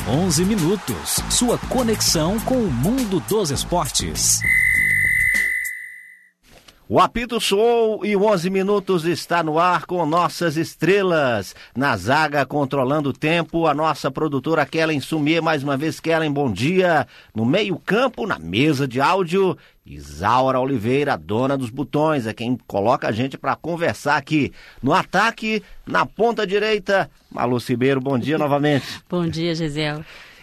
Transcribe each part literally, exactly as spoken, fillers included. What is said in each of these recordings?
onze minutos, sua conexão com o mundo dos esportes. O apito soou e o onze minutos está no ar com nossas estrelas. Na zaga, controlando o tempo, a nossa produtora Kellen Sumier. Mais uma vez, Kellen, bom dia. No meio campo, na mesa de áudio, Isaura Oliveira, dona dos botões, é quem coloca a gente para conversar aqui. No ataque, na ponta direita, Malu Ribeiro, bom dia novamente. Bom dia, Gisele.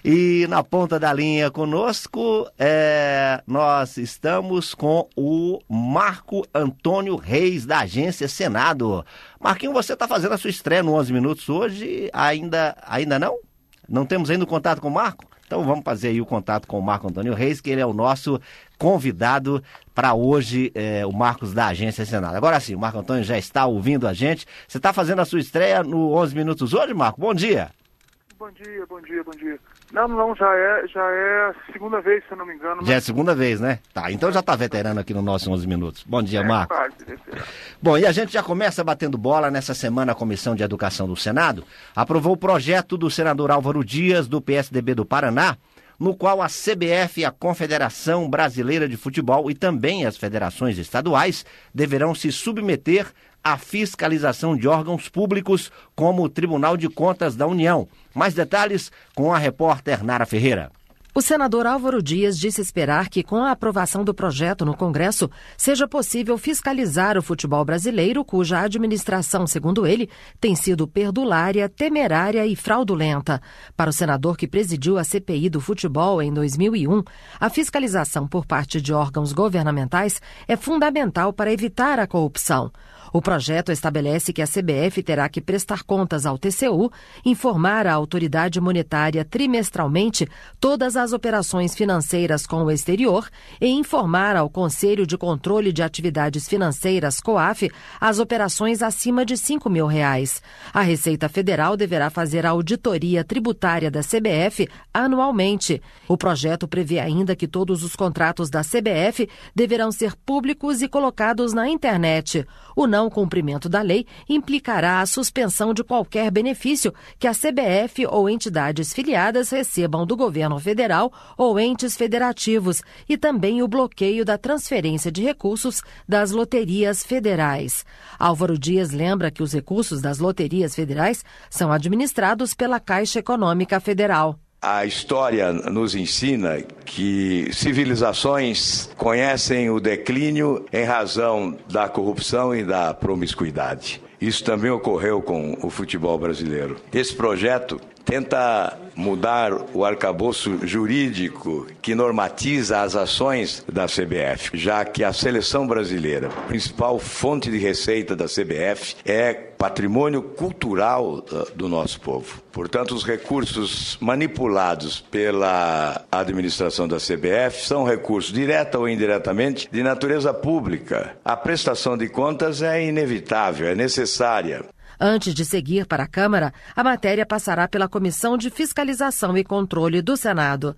E na ponta da linha conosco, é, nós estamos com o Marco Antônio Reis, da Agência Senado. Marquinho, você está fazendo a sua estreia no onze minutos hoje, ainda, ainda não? Não temos ainda o contato com o Marco? Então vamos fazer aí o contato com o Marco Antônio Reis, que ele é o nosso convidado para hoje, é, o Marcos da Agência Senado. Agora sim, o Marco Antônio já está ouvindo a gente. Você está fazendo a sua estreia no onze minutos hoje, Marco? Bom dia. Bom dia, bom dia, bom dia. Não, não, já é, já é a segunda vez, se eu não me engano. Mas... Já é a segunda vez, né? Tá, então já tá veterano aqui no nosso onze minutos. Bom dia, é, Marco. Quase, Bom, e a gente já começa batendo bola. Nessa semana. A Comissão de Educação do Senado aprovou o projeto do senador Álvaro Dias, do P S D B do Paraná, no qual a C B F, a Confederação Brasileira de Futebol e também as federações estaduais deverão se submeter à fiscalização de órgãos públicos, como o Tribunal de Contas da União. Mais detalhes com a repórter Nara Ferreira. O senador Álvaro Dias disse esperar que, com a aprovação do projeto no Congresso, seja possível fiscalizar o futebol brasileiro, cuja administração, segundo ele, tem sido perdulária, temerária e fraudulenta. Para o senador que presidiu a C P I do futebol em dois mil e um, a fiscalização por parte de órgãos governamentais é fundamental para evitar a corrupção. O projeto estabelece que a C B F terá que prestar contas ao T C U, informar a autoridade monetária trimestralmente todas as operações financeiras com o exterior e informar ao Conselho de Controle de Atividades Financeiras, COAF, as operações acima de cinco mil reais. A Receita Federal deverá fazer a auditoria tributária da C B F anualmente. O projeto prevê ainda que todos os contratos da C B F deverão ser públicos e colocados na internet. O não cumprimento da lei implicará a suspensão de qualquer benefício que a C B F ou entidades filiadas recebam do governo federal ou entes federativos e também o bloqueio da transferência de recursos das loterias federais. Álvaro Dias lembra que os recursos das loterias federais são administrados pela Caixa Econômica Federal. A história nos ensina que civilizações conhecem o declínio em razão da corrupção e da promiscuidade. Isso também ocorreu com o futebol brasileiro. Esse projeto tenta mudar o arcabouço jurídico que normatiza as ações da C B F, já que a seleção brasileira, principal fonte de receita da C B F, é patrimônio cultural do nosso povo. Portanto, os recursos manipulados pela administração da C B F são recursos, direta ou indiretamente, de natureza pública. A prestação de contas é inevitável, é necessária. Antes de seguir para a Câmara, a matéria passará pela Comissão de Fiscalização e Controle do Senado.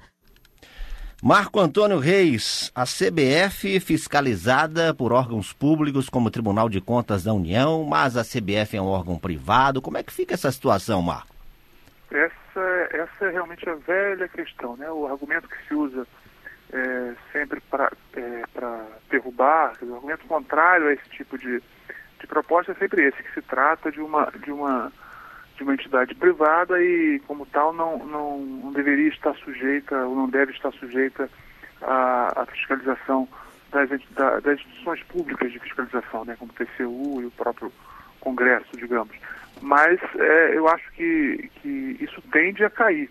Marco Antônio Reis, a C B F fiscalizada por órgãos públicos como o Tribunal de Contas da União, mas a C B F é um órgão privado. Como é que fica essa situação, Marco? Essa, essa é realmente a velha questão, né? O argumento que se usa é, sempre para é, para derrubar, o argumento contrário a esse tipo de de proposta é sempre esse, que se trata de uma, de uma, de uma entidade privada e, como tal, não, não, não deveria estar sujeita, ou não deve estar sujeita à, à fiscalização das, da, das instituições públicas de fiscalização, né, como o T C U e o próprio Congresso, digamos. Mas é, eu acho que, que isso tende a cair,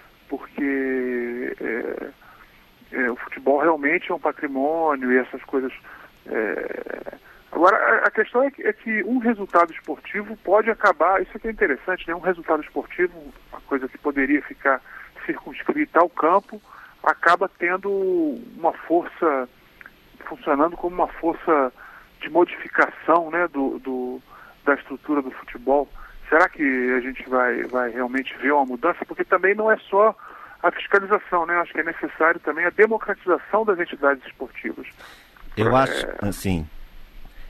porque é, é, o futebol realmente é um patrimônio e essas coisas... É, Agora, a questão é que, é que um resultado esportivo pode acabar, isso aqui é interessante, né? Um resultado esportivo, uma coisa que poderia ficar circunscrita ao campo, acaba tendo uma força, funcionando como uma força de modificação, né, do, do, da estrutura do futebol. Será que a gente vai, vai realmente ver uma mudança? Porque também não é só a fiscalização, né? Acho que é necessário também a democratização das entidades esportivas. Eu é... acho, assim...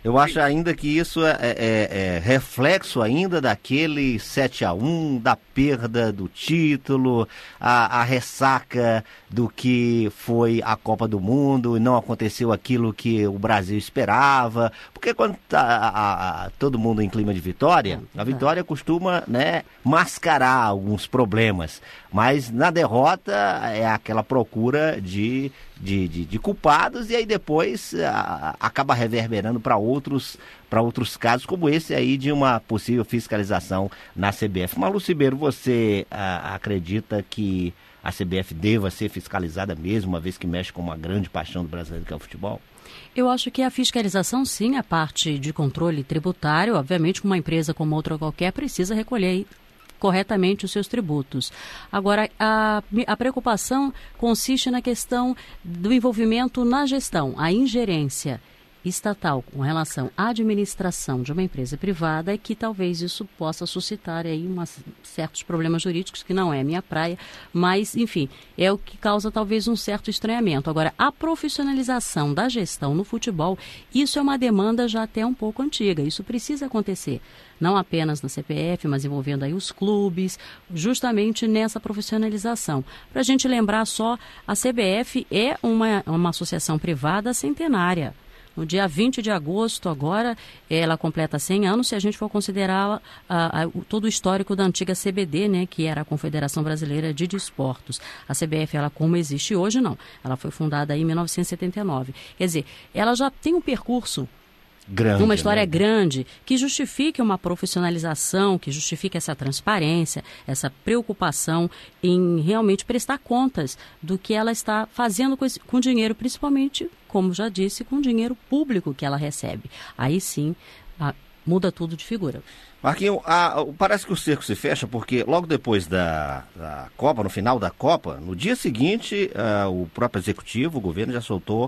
Eu acho ainda que isso é, é, é reflexo ainda daquele sete a um, da perda do título, a, a ressaca do que foi a Copa do Mundo e não aconteceu aquilo que o Brasil esperava. Porque quando tá a, a, todo mundo em clima de vitória, a vitória costuma, né, mascarar alguns problemas. Mas na derrota é aquela procura de, de, de, de culpados e aí depois a, acaba reverberando para outros, para outros casos, como esse aí de uma possível fiscalização na C B F. Malu Ribeiro, você a, acredita que a C B F deva ser fiscalizada mesmo, uma vez que mexe com uma grande paixão do brasileiro, que é o futebol? Eu acho que a fiscalização, sim, a parte de controle tributário, obviamente, uma empresa como outra qualquer precisa recolher corretamente os seus tributos. Agora, a, a preocupação consiste na questão do envolvimento na gestão, a ingerência estatal com relação à administração de uma empresa privada, é que talvez isso possa suscitar aí umas, certos problemas jurídicos, que não é minha praia, mas, enfim, é o que causa talvez um certo estranhamento. Agora, a profissionalização da gestão no futebol, isso é uma demanda já até um pouco antiga, isso precisa acontecer, não apenas na C B F, mas envolvendo aí os clubes, justamente nessa profissionalização. Para a gente lembrar só, a C B F é uma, uma associação privada centenária. No dia vinte de agosto, agora, ela completa cem anos, se a gente for considerar a, a, todo o histórico da antiga C B D, né, que era a Confederação Brasileira de Desportos. A C B F, ela como existe hoje, não. Ela foi fundada aí em mil novecentos e setenta e nove. Quer dizer, ela já tem um percurso, grande, uma história né? grande, que justifique uma profissionalização, que justifique essa transparência, essa preocupação em realmente prestar contas do que ela está fazendo com, esse, com dinheiro, principalmente, como já disse, com dinheiro público que ela recebe. Aí sim, a, muda tudo de figura. Marquinhos, a, parece que o cerco se fecha porque logo depois da, da Copa, no final da Copa, no dia seguinte, uh, o próprio executivo, o governo já soltou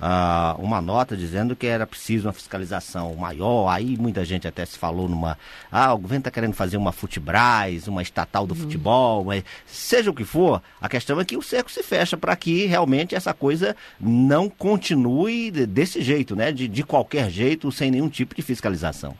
uh, uma nota dizendo que era preciso uma fiscalização maior. Aí muita gente até se falou numa... Ah, o governo está querendo fazer uma Futebras, uma estatal do uhum. futebol, mas seja o que for, a questão é que o cerco se fecha para que realmente essa coisa não continue desse jeito, né? De, de qualquer jeito, sem nenhum tipo de fiscalização.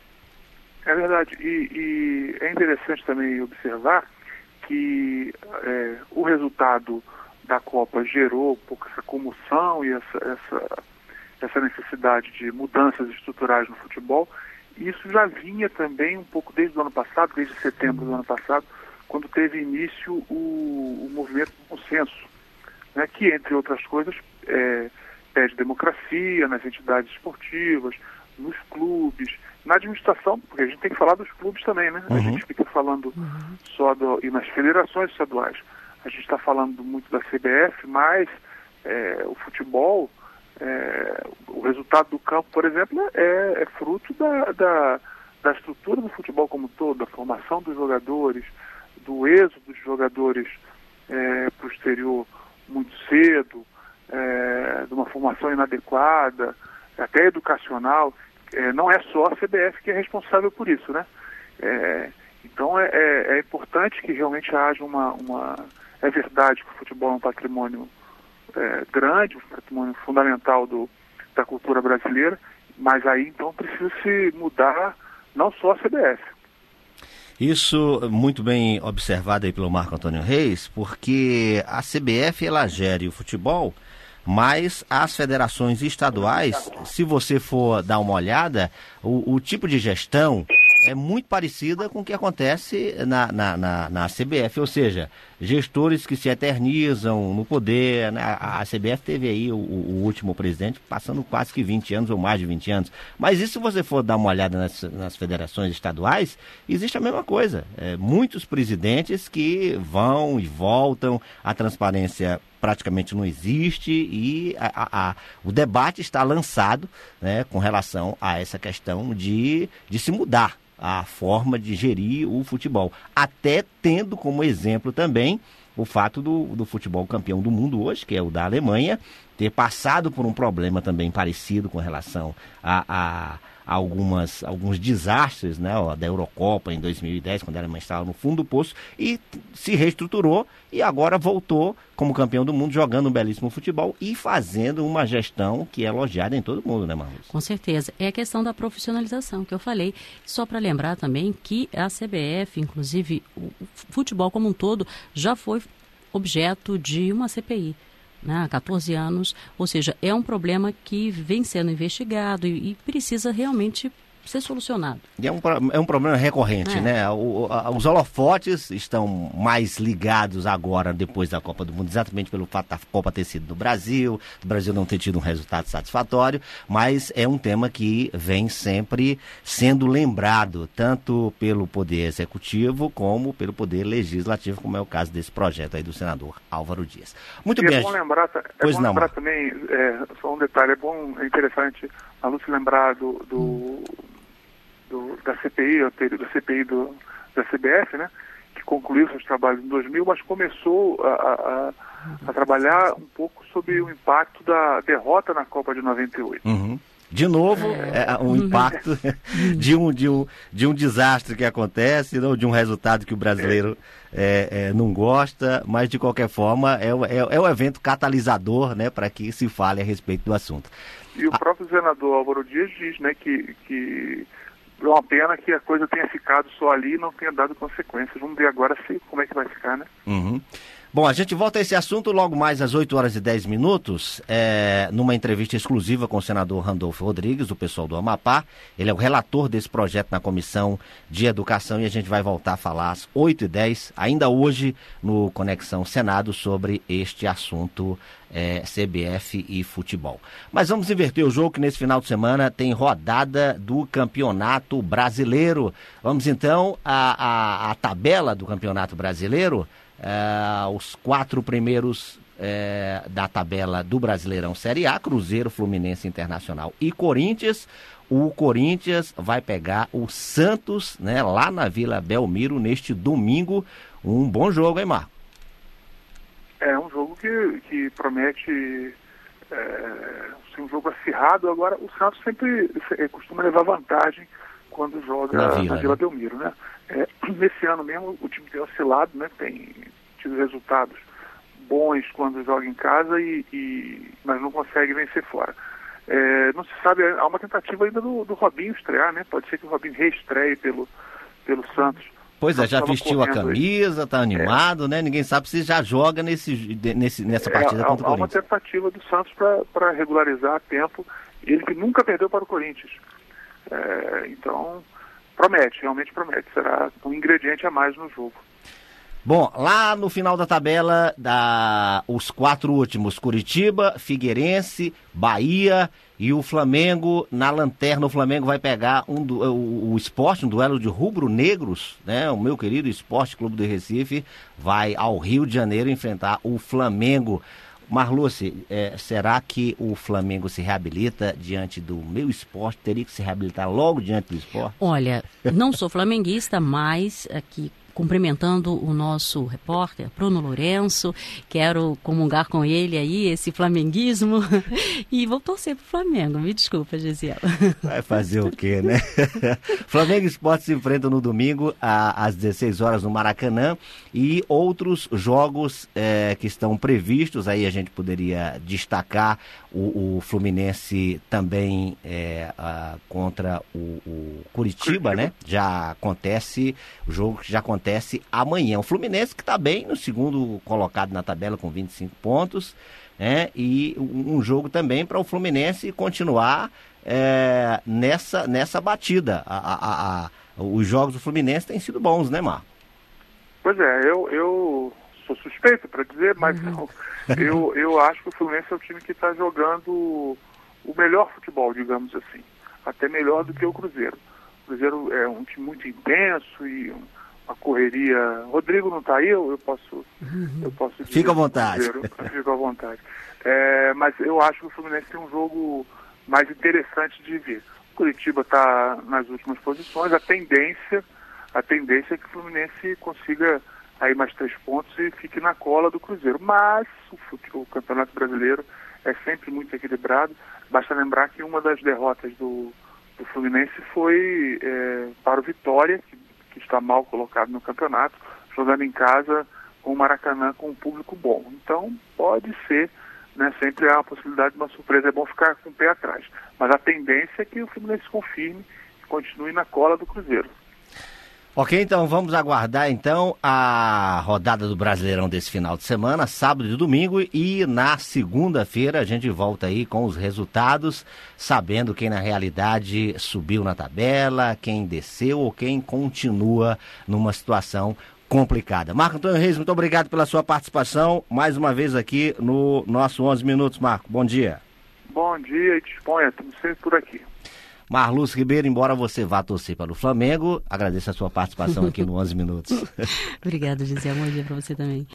É verdade, e, e é interessante também observar que é, o resultado da Copa gerou um pouco essa comoção e essa, essa, essa necessidade de mudanças estruturais no futebol. E isso já vinha também um pouco desde o ano passado, desde setembro do ano passado, quando teve início o, o movimento do consenso, né, que, entre outras coisas, é, pede democracia nas entidades esportivas, nos clubes, na administração, porque a gente tem que falar dos clubes também, né? Uhum. A gente fica falando uhum. só do... e nas federações estaduais. A gente está falando muito da C B F, mas é, o futebol, é, o resultado do campo, por exemplo, é, é fruto da, da, da estrutura do futebol como um todo, da formação dos jogadores, do êxodo dos jogadores é, para o exterior muito cedo, é, de uma formação inadequada, até educacional. É, não é só a C B F que é responsável por isso, né? É, então é, é, é importante que realmente haja uma, uma... É verdade que o futebol é um patrimônio é, grande, um patrimônio fundamental do, da cultura brasileira, mas aí então precisa se mudar não só a C B F. Isso muito bem observado aí pelo Marco Antônio Reis, porque a C B F ela gere o futebol, mas as federações estaduais, se você for dar uma olhada, o, o tipo de gestão é muito parecida com o que acontece na, na, na, na C B F, ou seja, gestores que se eternizam no poder, né? A, a C B F teve aí o, o último presidente passando quase que vinte anos ou mais de vinte anos, mas isso se você for dar uma olhada nas, nas federações estaduais, existe a mesma coisa, é, muitos presidentes que vão e voltam, a transparência praticamente não existe e a, a, a, o debate está lançado, né, com relação a essa questão de, de se mudar a forma de gerir o futebol, até tendo como exemplo também o fato do, do futebol campeão do mundo hoje, que é o da Alemanha, ter passado por um problema também parecido com relação a, a, algumas, alguns desastres, né, ó, da Eurocopa em dois mil e dez, quando a Alemanha estava no fundo do poço, e se reestruturou e agora voltou como campeão do mundo, jogando um belíssimo futebol e fazendo uma gestão que é elogiada em todo mundo, né, Marluz? Com certeza. É a questão da profissionalização que eu falei. Só para lembrar também que a C B F, inclusive o futebol como um todo, já foi objeto de uma C P I, né, há catorze anos. Ou seja, é um problema que vem sendo investigado e, e precisa realmente ser solucionado. E é um, é um problema recorrente, é. né? O, a, os holofotes estão mais ligados agora, depois da Copa do Mundo, exatamente pelo fato da Copa ter sido no Brasil, do Brasil não ter tido um resultado satisfatório, mas é um tema que vem sempre sendo lembrado, tanto pelo Poder Executivo como pelo Poder Legislativo, como é o caso desse projeto aí do senador Álvaro Dias. Muito e bem. É bom lembrar, é pois bom não, lembrar também, é, só um detalhe, é bom, é interessante a Lúcia lembrar do... do... Hum. Do, da C P I, da C P I do, da C B F, né, que concluiu seus trabalhos em dois mil, mas começou a, a, a trabalhar um pouco sobre o impacto da derrota na Copa de noventa e oito. Uhum. De novo, é, é um impacto de um, de, um, de um desastre que acontece, não de um resultado que o brasileiro é, é, não gosta, mas de qualquer forma é, é, é um evento catalisador, né, para que se fale a respeito do assunto. E o próprio senador Álvaro Dias diz, né, que... que é uma pena que a coisa tenha ficado só ali e não tenha dado consequências. Vamos ver agora se, como é que vai ficar, né? Uhum. Bom, a gente volta a esse assunto logo mais às oito horas e dez minutos, é, numa entrevista exclusiva com o senador Randolfo Rodrigues, do pessoal do Amapá. Ele é o relator desse projeto na Comissão de Educação e a gente vai voltar a falar às oito e dez, ainda hoje, no Conexão Senado, sobre este assunto é, C B F e futebol. Mas vamos inverter o jogo, que nesse final de semana tem rodada do Campeonato Brasileiro. Vamos então à, à, à tabela do Campeonato Brasileiro. Uh, os quatro primeiros uh, da tabela do Brasileirão Série A, Cruzeiro, Fluminense, Internacional e Corinthians. O Corinthians vai pegar o Santos, né, lá na Vila Belmiro neste domingo. Um bom jogo, hein, Marco? É um jogo que, que promete é, ser um jogo acirrado. Agora, o Santos sempre costuma levar vantagem quando joga na Vila, na Vila né? Belmiro, né? É, nesse ano mesmo o time tem oscilado, né? Tem tido resultados bons quando joga em casa, e, e, mas não consegue vencer fora. É, não se sabe, há uma tentativa ainda do, do Robinho estrear, né? Pode ser que o Robinho reestreie pelo, pelo Santos. Pois é, já vestiu a camisa, tá animado, é. né? Ninguém sabe se já joga nesse, nesse, nessa partida é, contra há, o Corinthians. Há uma tentativa do Santos para regularizar a tempo, ele que nunca perdeu para o Corinthians. É, então, promete, realmente promete. Será um ingrediente a mais no jogo. Bom, lá no final da tabela, da, os quatro últimos, Curitiba, Figueirense, Bahia e o Flamengo na lanterna. O Flamengo vai pegar um du, o, o Sport, um duelo de rubro-negros, né? O meu querido Sport Clube do Recife vai ao Rio de Janeiro enfrentar o Flamengo. Marluce, é, será que o Flamengo se reabilita diante do meu Sport? Teria que se reabilitar logo diante do Sport? Olha, não sou flamenguista, mas aqui cumprimentando o nosso repórter, Bruno Lourenço, quero comungar com ele aí esse flamenguismo e vou torcer pro Flamengo, me desculpa, Gisela. Vai fazer o quê, né? Flamengo e Sport se enfrentam no domingo a, às dezesseis horas no Maracanã, e outros jogos é, que estão previstos, aí a gente poderia destacar o, o Fluminense também é, a, contra o, o Curitiba, né? Já acontece, o jogo já acontece amanhã. O Fluminense que está bem no segundo colocado na tabela com vinte e cinco pontos, né? E um jogo também para o Fluminense continuar é, nessa, nessa batida. A, a, a, os jogos do Fluminense têm sido bons, né, Marco? Pois é, eu, eu sou suspeito para dizer, mas uhum. eu, eu acho que o Fluminense é o time que está jogando o melhor futebol, digamos assim. Até melhor do que o Cruzeiro. O Cruzeiro é um time muito intenso e uma correria. Rodrigo não está aí, eu, eu posso eu posso dizer. Fica à vontade. Fica à vontade. É, mas eu acho que o Fluminense tem um jogo mais interessante de ver. O Curitiba está nas últimas posições, a tendência, a tendência é que o Fluminense consiga aí mais três pontos e fique na cola do Cruzeiro. Mas o, o Campeonato Brasileiro é sempre muito equilibrado. Basta lembrar que uma das derrotas do do Fluminense foi é, para o Vitória, que, que está mal colocado no campeonato, jogando em casa com o Maracanã com um público bom. Então, pode ser, né, sempre há a possibilidade de uma surpresa, é bom ficar com o pé atrás. Mas a tendência é que o Fluminense confirme e continue na cola do Cruzeiro. Ok, então vamos aguardar então a rodada do Brasileirão desse final de semana, sábado e domingo, e na segunda-feira a gente volta aí com os resultados, sabendo quem na realidade subiu na tabela, quem desceu ou quem continua numa situação complicada. Marco Antônio Reis, muito obrigado pela sua participação, mais uma vez aqui no nosso onze Minutos, Marco. Bom dia. Bom dia e disponha, estamos sempre por aqui. Marlúcio Ribeiro, embora você vá torcer para o Flamengo, agradeço a sua participação aqui no onze Minutos. Obrigada, Gisele. Bom dia para você também.